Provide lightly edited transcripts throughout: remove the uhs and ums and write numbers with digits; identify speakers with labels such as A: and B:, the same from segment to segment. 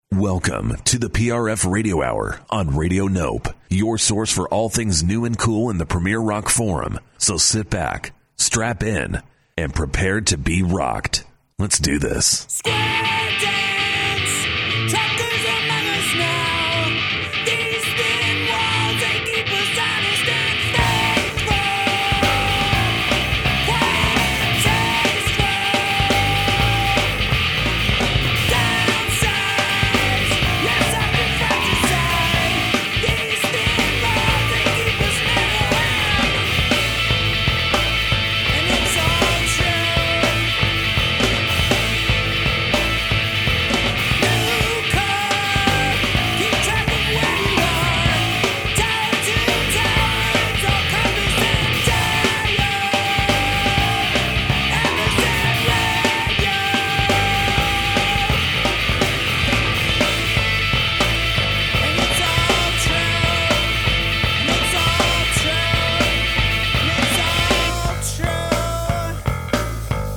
A: Welcome to the PRF Radio Hour on Radio Nope, your source for all things new and cool in the Premier Rock Forum. So sit back, strap in, and prepare to be rocked. Let's do this.
B: Square dance, truckers among us now. These thin walls, they keep us honest and faithful. Quite tasteful. Downsides, yes, I've been fratricide. These thin walls, they keep us narrow. And it's all true. New car, keep track of where you are. Tower to tower, it's all compass and dial. Amazon Radio. And it's all true. And it's all true. And it's all true.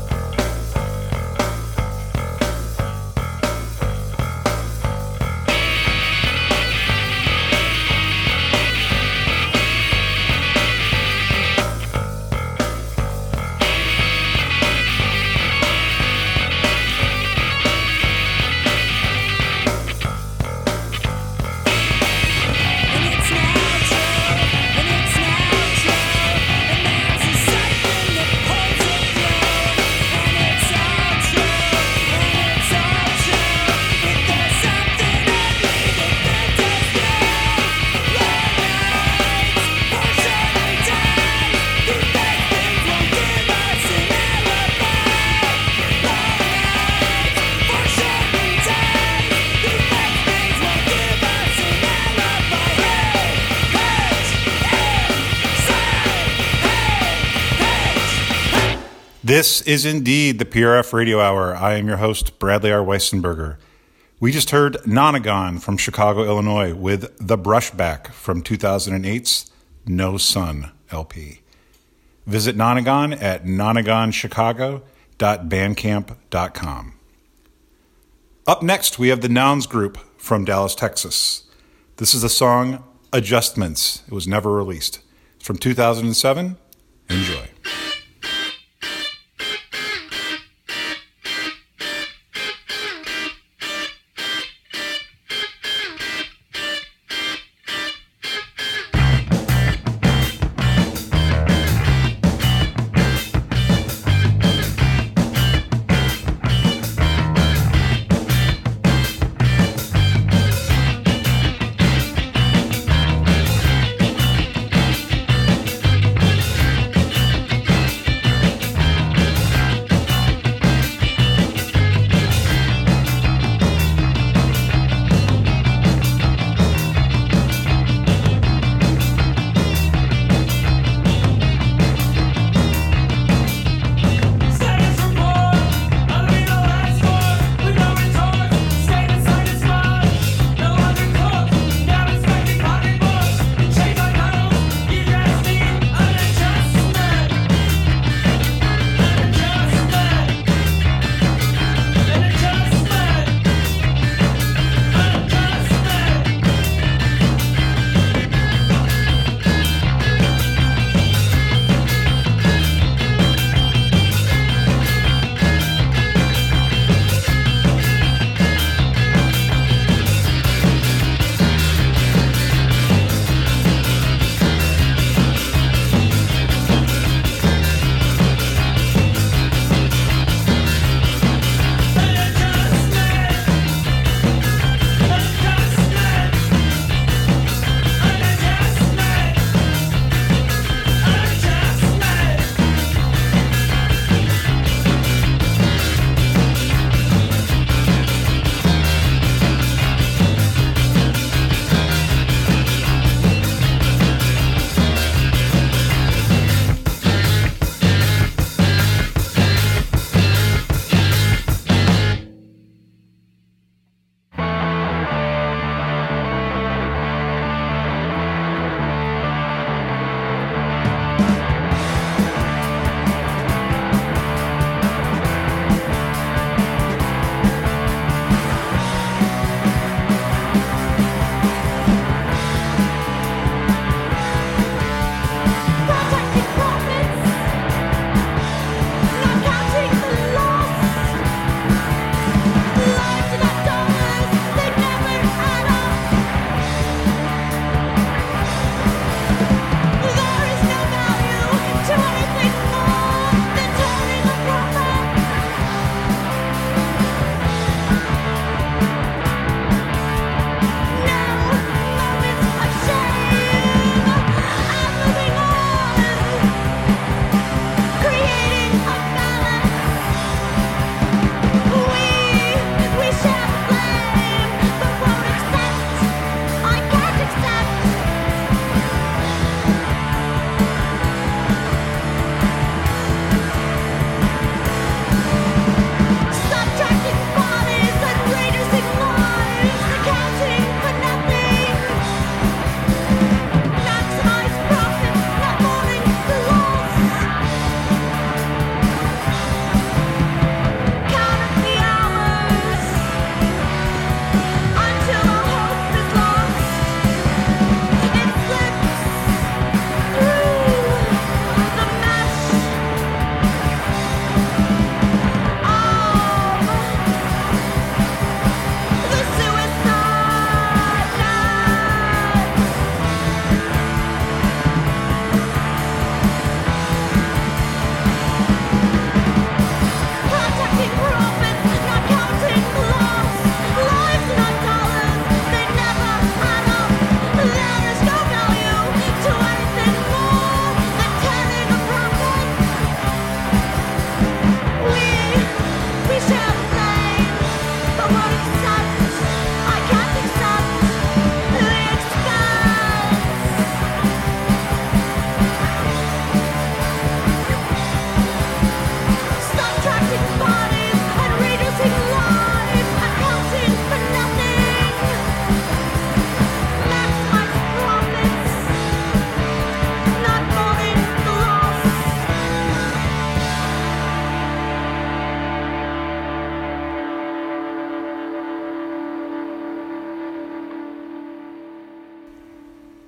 B: And it's now true, and it's now true, and there's a siphon that pulls it through. And it's all true, and it's all true, but there's something ugly that filters through. Long nights, foreshortening time, these bad things won't give us an alibi. Long nights, foreshortening time, these bad things won't give us an alibi.
C: This is indeed the PRF Radio Hour. I am your host, Bradley R. Weissenberger. We just heard Nonagon from Chicago, Illinois, with The Brushback from 2008's No Sun LP. Visit Nonagon at nonagonchicago.bandcamp.com. Up next, we have the Nouns Group from Dallas, Texas. This is the song Adjustments. It was never released. It's from 2007. Enjoy.
B: Adjustments.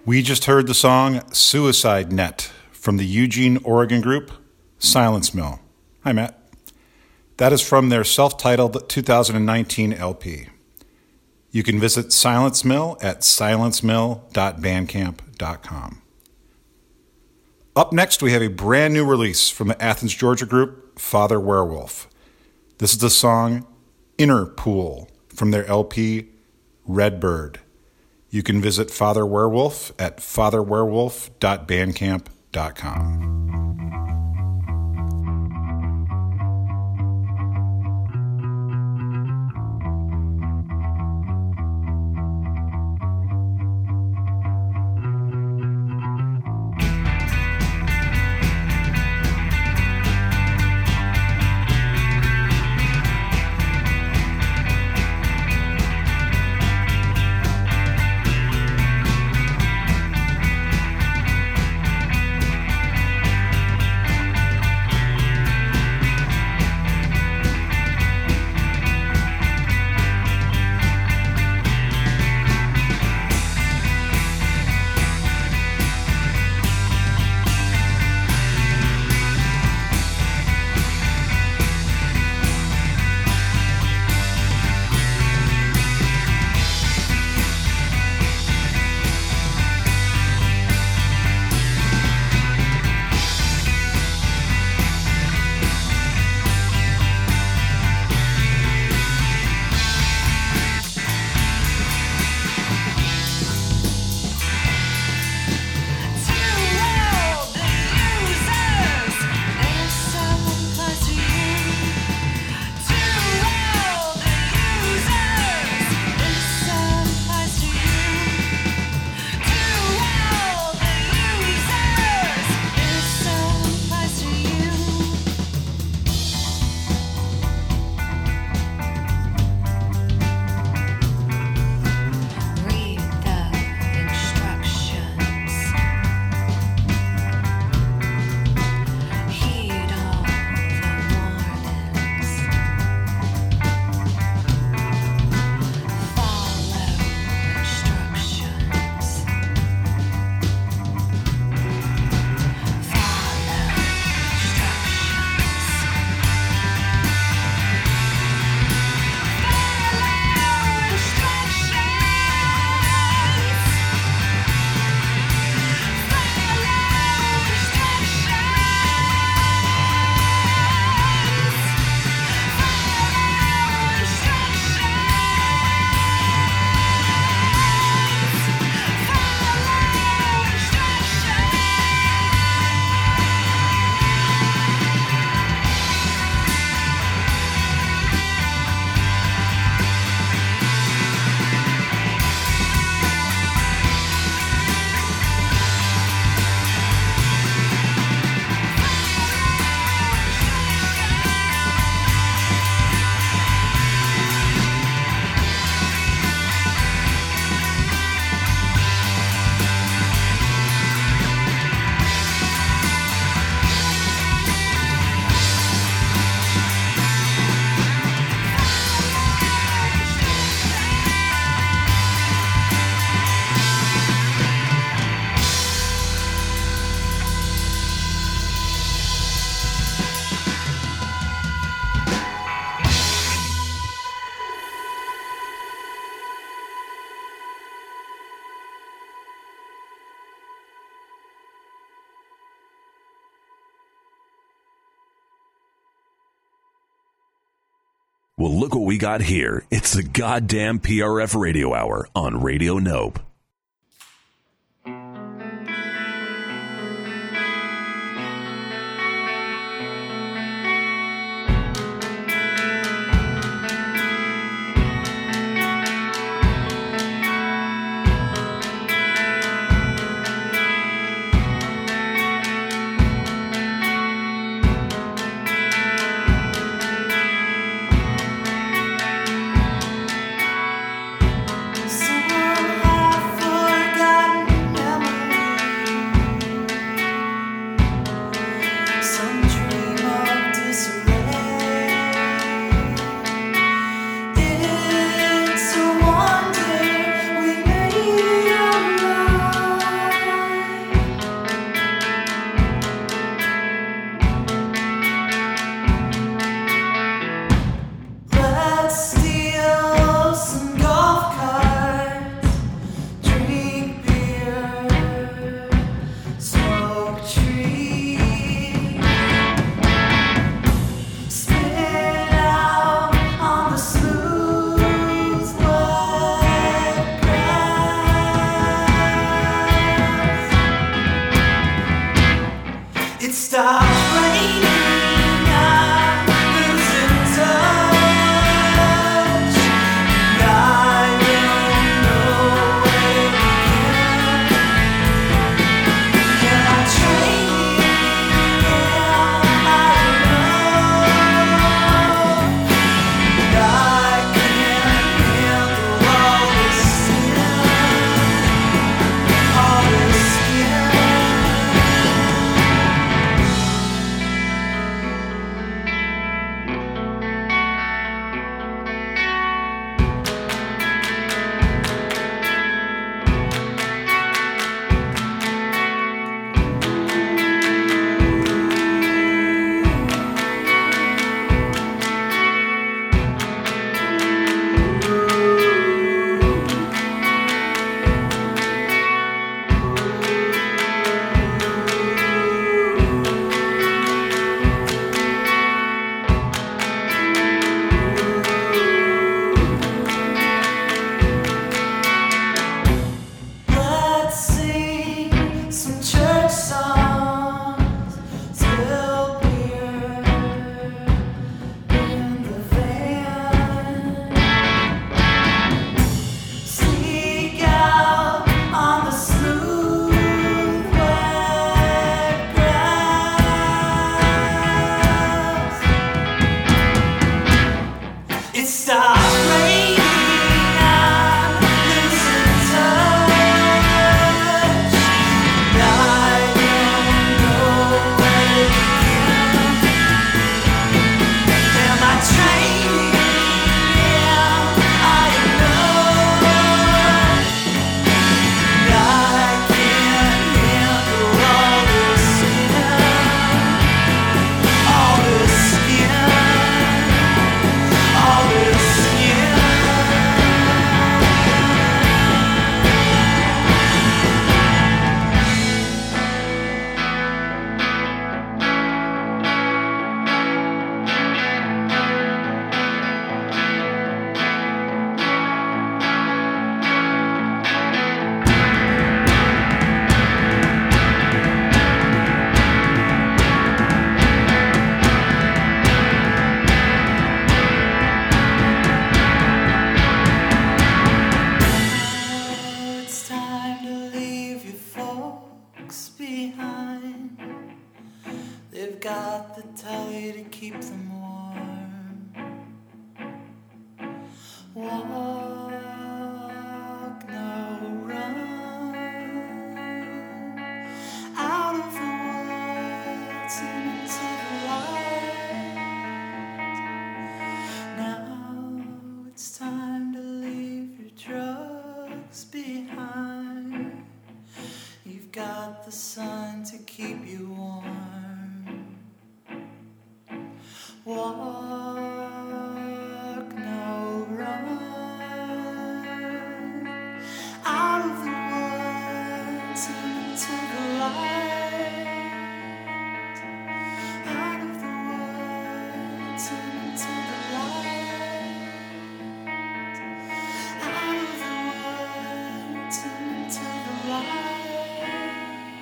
C: We just heard the song Suicide Net from the Eugene, Oregon group Silence Mill. Hi, Matt. That is from their self-titled 2019 LP. You can visit Silence Mill at silencemill.bandcamp.com. Up next, we have a brand new release from the Athens, Georgia group Father Werewolf. This is the song Inner Pool from their LP Red Bird. You can visit Father Werewolf at fatherwerewolf.bandcamp.com.
A: Well, look what we got here. It's the goddamn PRF Radio Hour on Radio Nope.
B: Someone have got the telly to keep them warm. Walk, no run. Out of the woods and into the light. Now it's time to leave your drugs behind. You've got the sun to keep you warm. Walk, no run. Out of the woods and into the light. Out of the woods and into the light. Out of the woods and into the light.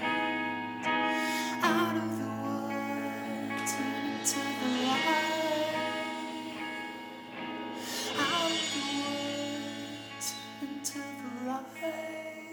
B: Out of the woods and into the light. Out of the woods into the light.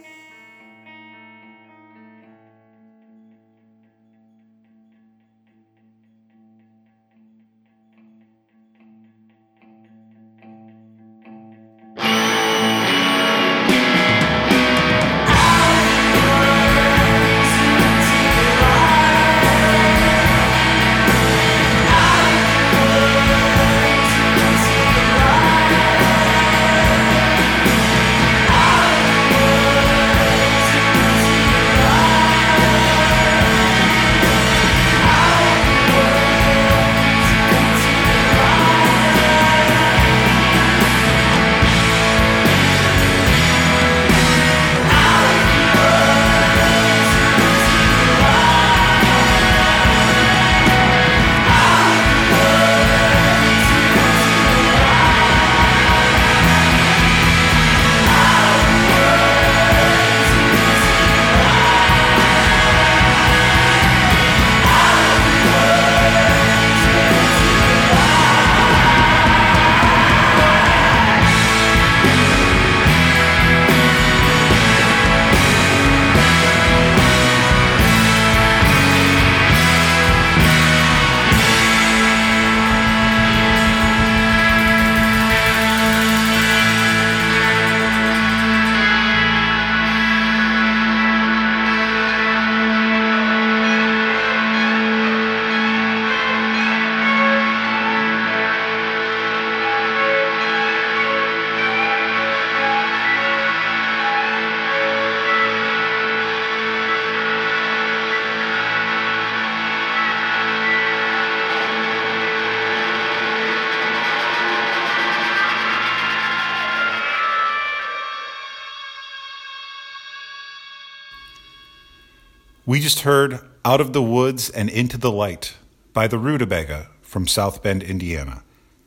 C: We just heard Out of the Woods and Into the Light by the Rutabaga from South Bend, Indiana.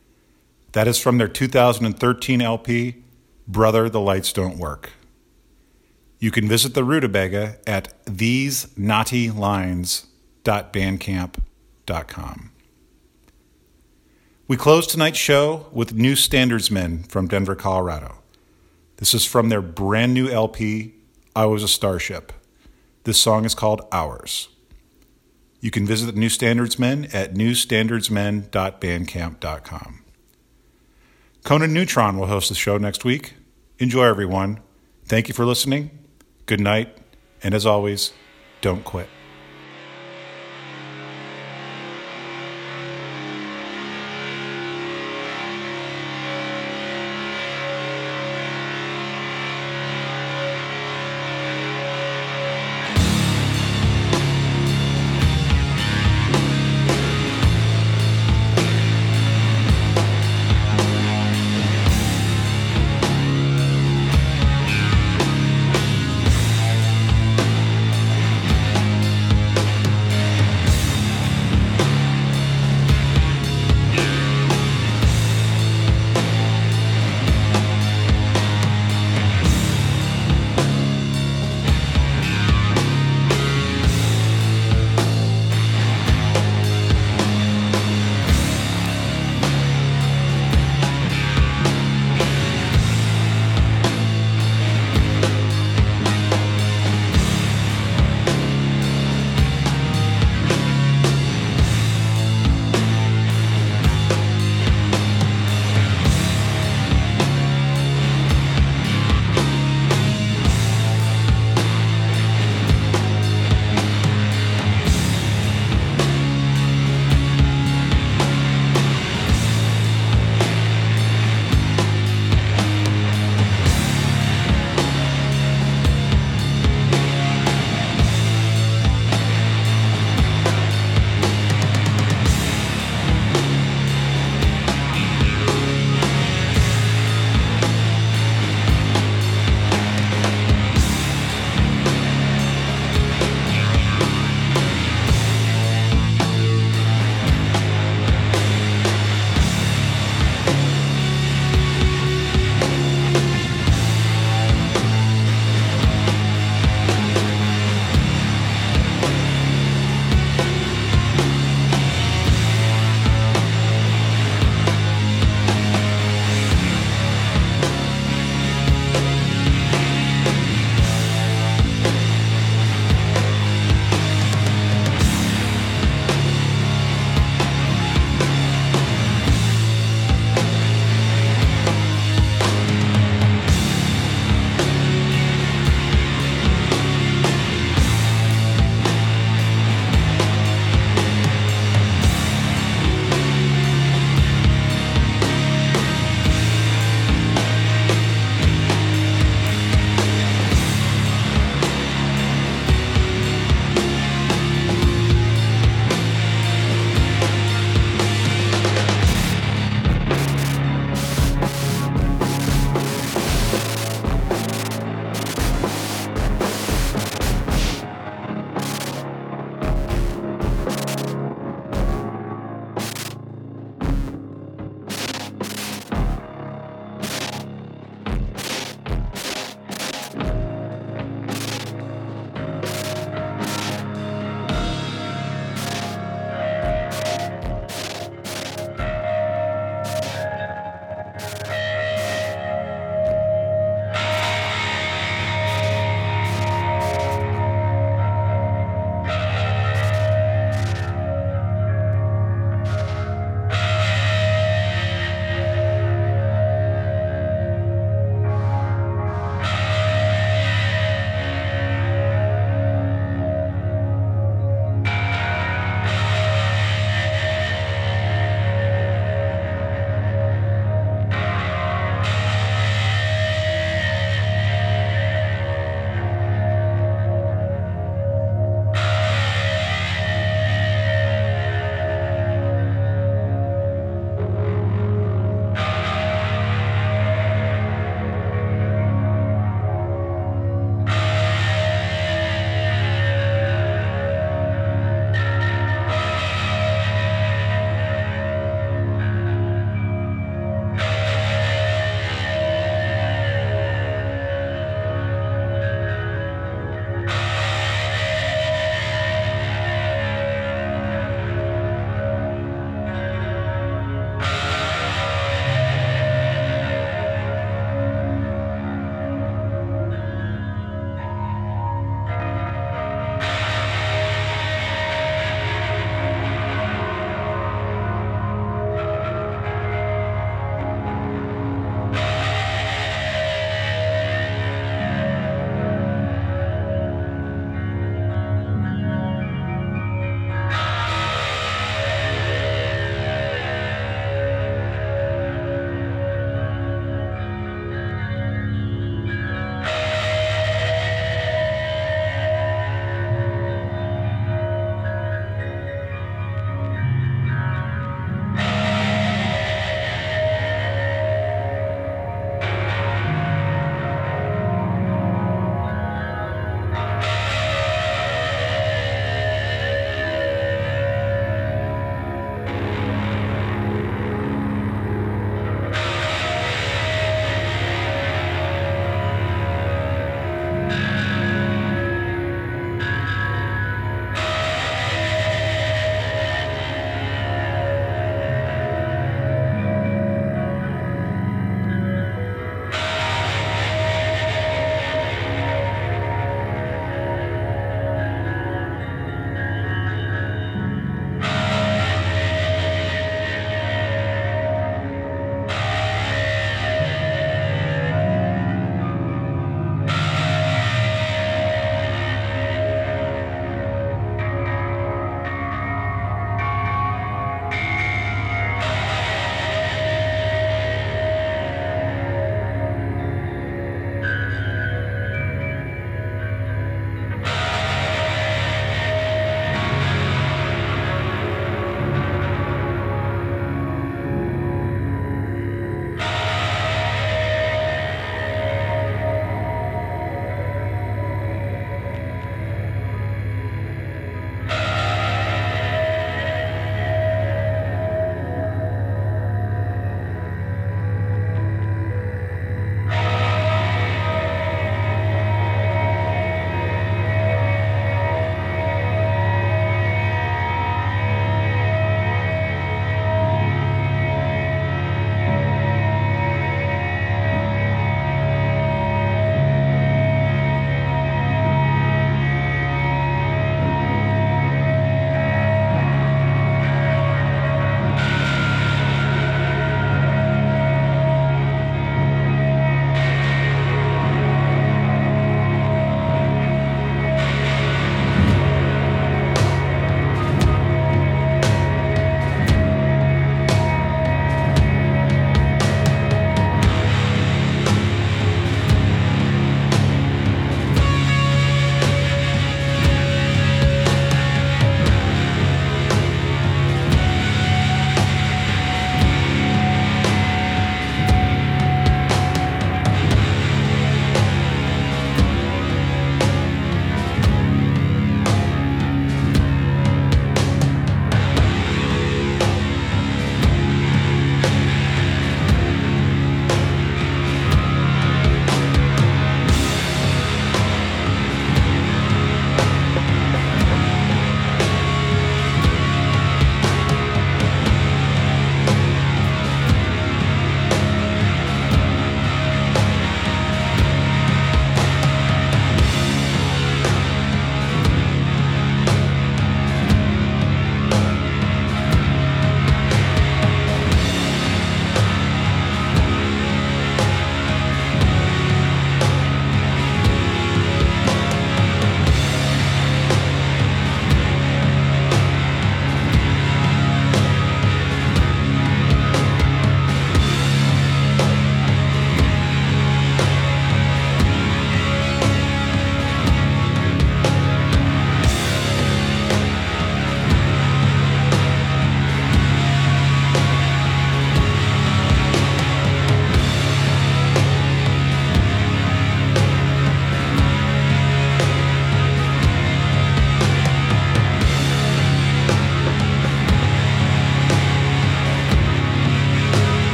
C: That is from their 2013 LP, Brother, the Lights Don't Work. You can visit the Rutabaga at thesenaughtylines.bandcamp.com. We close tonight's show with New Standards Men from Denver, Colorado. This is from their brand new LP, I Was a Starship. This song is called Ours. You can visit the New Standards Men at newstandardsmen.bandcamp.com. Conan Neutron will host the show next week. Enjoy, everyone. Thank you for listening. Good night. And as always, don't quit.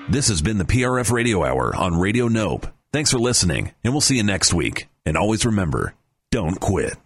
A: This has been the PRF Radio Hour on Radio Nope. Thanks for listening, and we'll see you next week. And always remember, don't quit.